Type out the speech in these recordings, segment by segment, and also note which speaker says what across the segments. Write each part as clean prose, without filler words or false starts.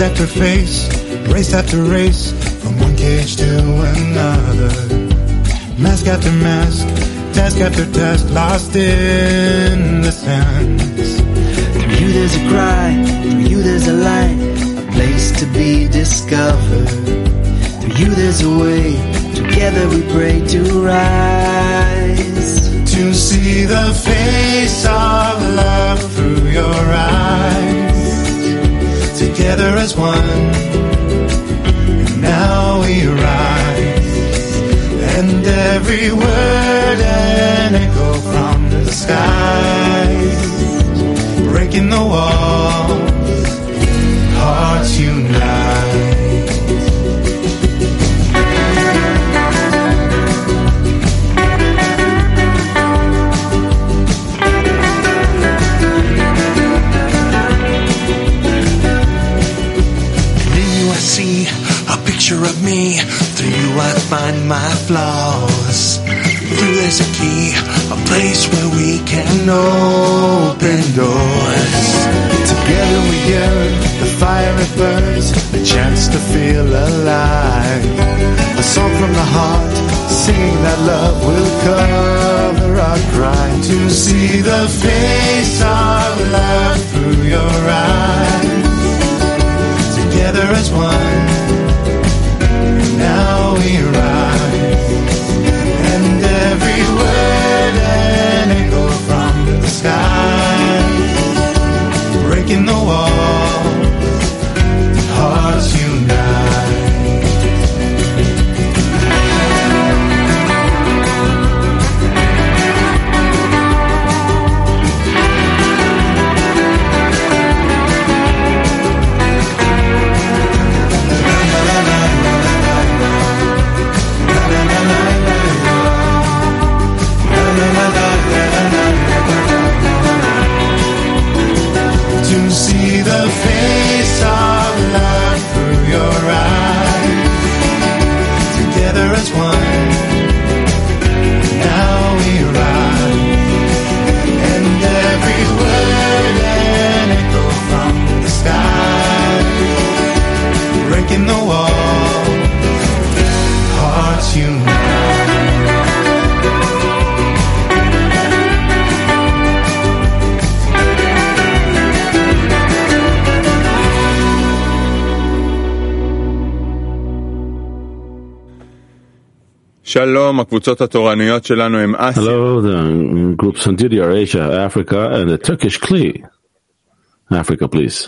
Speaker 1: after face, race after race, from one cage to another. Mask after mask, task after task, lost in the sands.
Speaker 2: Through you there's a cry, through you there's a light, a place to be discovered. Through you there's a way, together we pray to rise.
Speaker 1: To see the face of love through your eyes. Together as one, and now we rise. And every word an echo from the skies, breaking the walls, hearts unite.
Speaker 3: See a picture of me. Through you I find my flaws. Through there's a key, a place where we can open doors.
Speaker 1: Together we yearn, the fire it burns, a chance to feel alive. A song from the heart, singing that love will cover our crime. To see the face of love through your eyes. Together as one, and now we rise. And every word an echo from the sky, breaking the wall, hearts unite. To see the face of love through your eyes. Together as one, now we rise. And every word an echo from the sky, breaking the wall, hearts unite.
Speaker 4: שלום, הקבוצות התורניות שלנו הם אסיה.
Speaker 5: Hello, the groups on duty are Asia, Africa, and the Turkish Kli. Africa, please.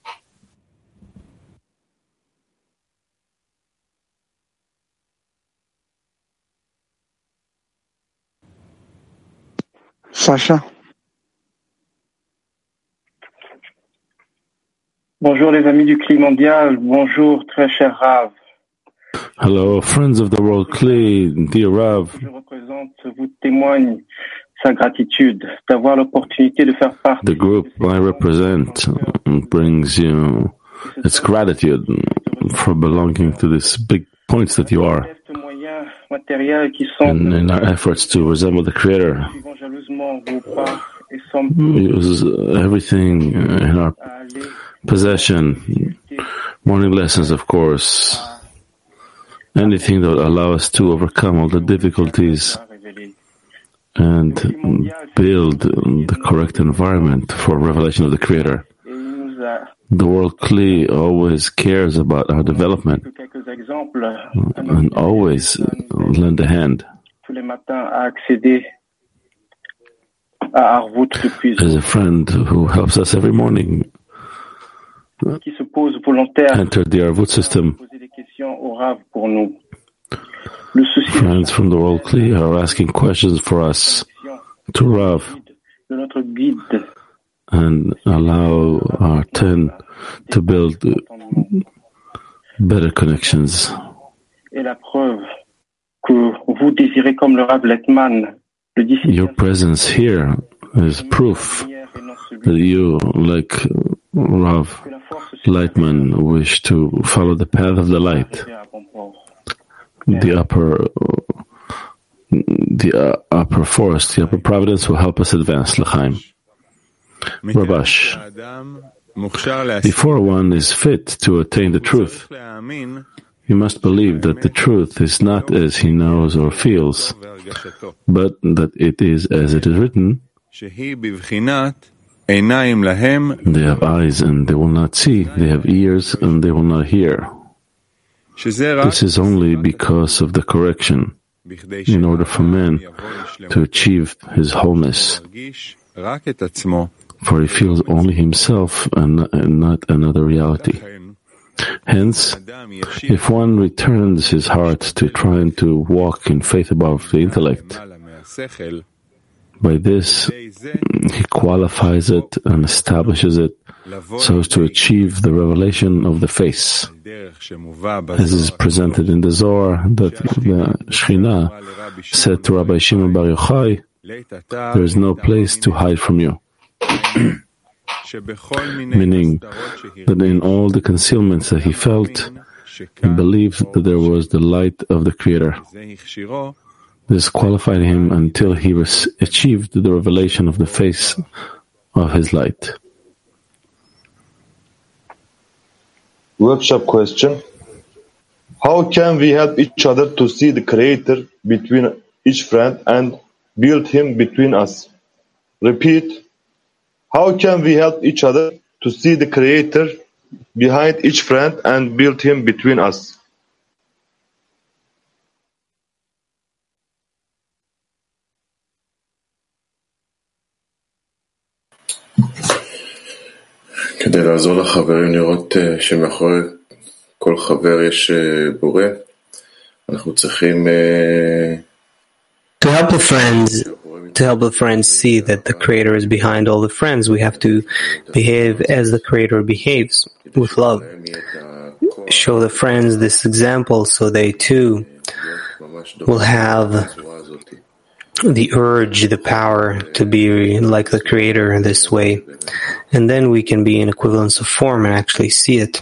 Speaker 6: Sacha.
Speaker 7: Bonjour les amis du Kli mondial, bonjour très cher Rav.
Speaker 5: Hello, friends of the world Kli, dear Rav.
Speaker 7: Je représente, vous témoigne sa gratitude d'avoir l'opportunité de faire partie.
Speaker 5: The group I represent brings you its gratitude for belonging to these big points that you are. And in our efforts to resemble the Creator, we use everything in our possession, morning lessons, of course, anything that will allow us to overcome all the difficulties and build the correct environment for revelation of the Creator. The world Kli always cares about our development and always lend a hand. As a friend who helps us every morning enter the Arvut system. Friends from the world Kli are asking questions for us to Rav and allow our 10 to build better connections. Your presence here is proof that you, like Rav Lightman, wish to follow the path of the light. The upper force, the upper providence will help us advance. L'chaim. Rabash. Before one is fit to attain the truth, he must believe that the truth is not as he knows or feels, but that it is as it is written. They have eyes and they will not see, they have ears and they will not hear. This is only because of the correction, in order for man to achieve his wholeness. For he feels only himself and not another reality. Hence, if one returns his heart to trying to walk in faith above the intellect, by this he qualifies it and establishes it so as to achieve the revelation of the face. As is presented in the Zohar, that the Shekhinah said to Rabbi Shimon Bar Yochai, there is no place to hide from you. Meaning that in all the concealments that he felt, he believed that there was the light of the Creator. This qualified him until he achieved the revelation of the face of his light.
Speaker 6: Workshop question. How can we help each other to see the Creator between each friend and build Him between us? Repeat. How can we help each other to see the Creator behind each friend and build Him between us?
Speaker 8: כדי לעזור לחברים לראות שמאחורי כל חבר יש בורא, אנחנו צריכים
Speaker 9: To help the friends see that the Creator is behind all the friends, we have to behave as the Creator behaves, with love. Show the friends this example so they too will have the urge, the power to be like the Creator this way. And then we can be in equivalence of form and actually see it.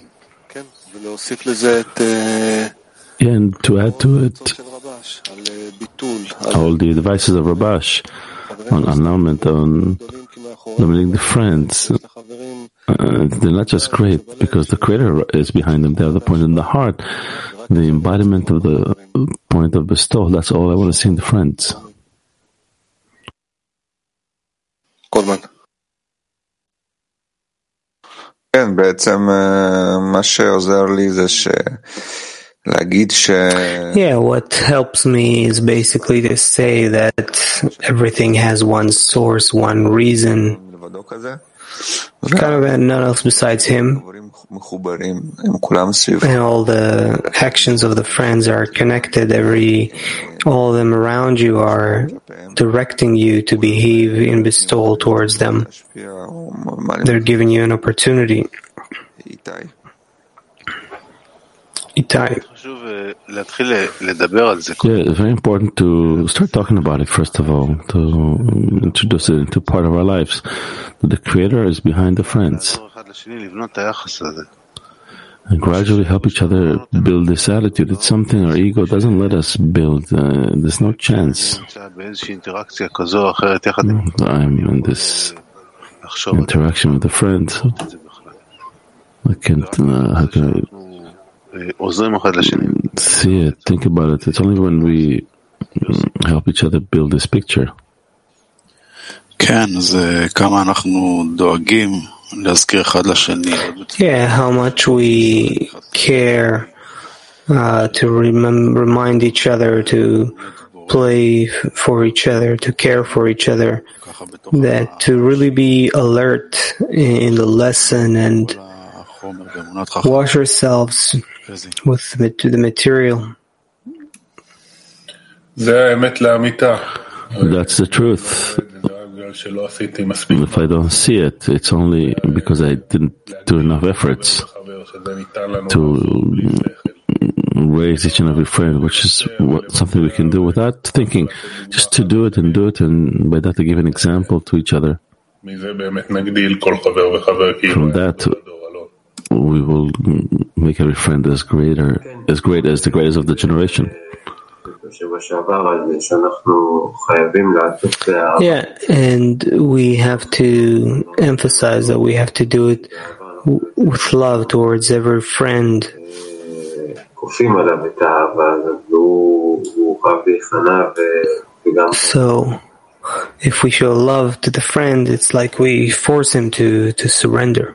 Speaker 5: And to add to it, all the advices of Rabash on annulment, on limiting the friends, they're not just great because the Creator is behind them. They are the point in the heart, the embodiment of the point of bestowal. That's all I want to see in the friends.
Speaker 4: כן, בעצם מה שעוזר לי זה להגיד
Speaker 9: Yeah, what helps me is basically to say that everything has one source, one reason, kind of and none else besides Him. And all the actions of the friends are connected. All of them around you are directing you to behave in bestowal towards them. They're giving you an opportunity. Itai.
Speaker 5: Yeah, it's very important to start talking about it, first of all, to introduce it into part of our lives. The Creator is behind the friends. And gradually help each other build this attitude. It's something our ego doesn't let us build. There's no chance. I'm in this interaction with a friend. I can't see it, think about it. It's only when we help each other build this picture.
Speaker 9: Yeah, how much we care to remind each other, to play for each other, to care for each other, that to really be alert in the lesson and wash ourselves with the material.
Speaker 5: That's the truth. If I don't see it, it's only because I didn't do enough efforts to raise each and every friend, which is something we can do without thinking, just to do it, and by that to give an example to each other. From that, we will make every friend as great as the greatest of the generation.
Speaker 9: Yeah, and we have to emphasize that we have to do it with love towards every friend. So, if we show love to the friend, it's like we force him to surrender.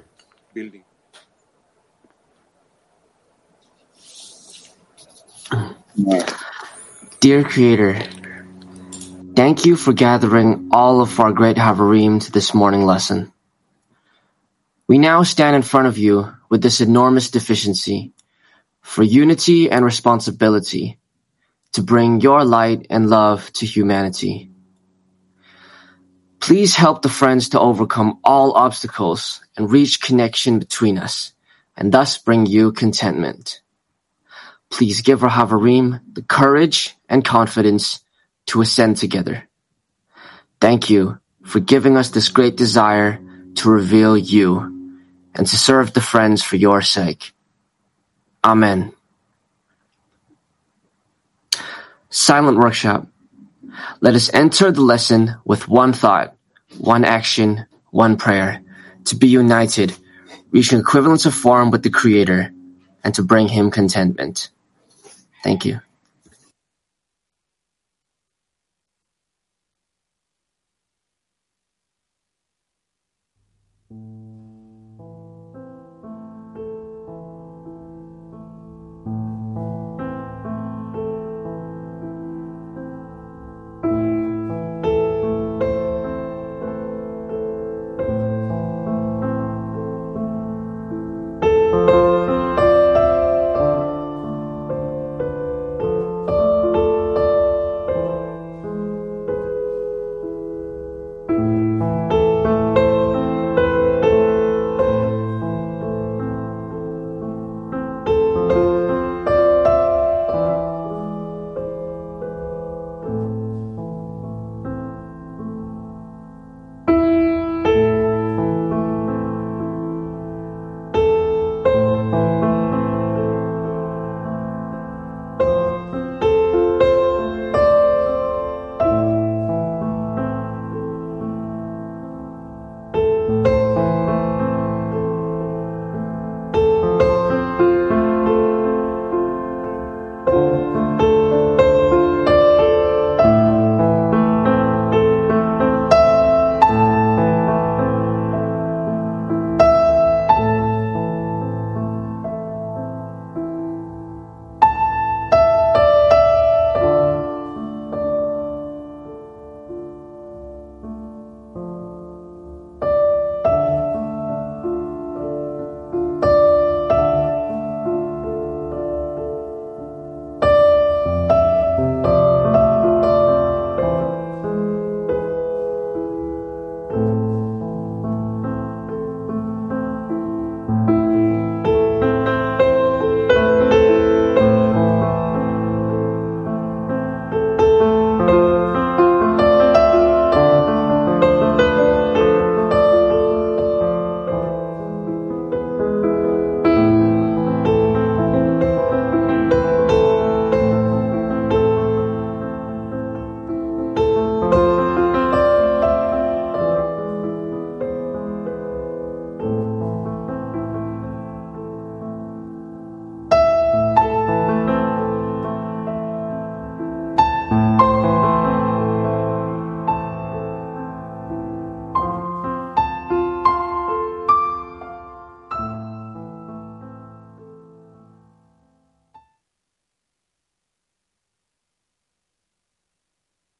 Speaker 10: Dear Creator, thank you for gathering all of our great Havarim to this morning lesson. We now stand in front of you with this enormous deficiency for unity and responsibility to bring your light and love to humanity. Please help the friends to overcome all obstacles and reach connection between us, and thus bring you contentment. Please give our Havarim the courage and confidence to ascend together. Thank you for giving us this great desire to reveal you and to serve the friends for your sake. Amen. Silent workshop. Let us enter the lesson with one thought, one action, one prayer, to be united, reaching equivalence of form with the Creator, and to bring Him contentment. Thank you.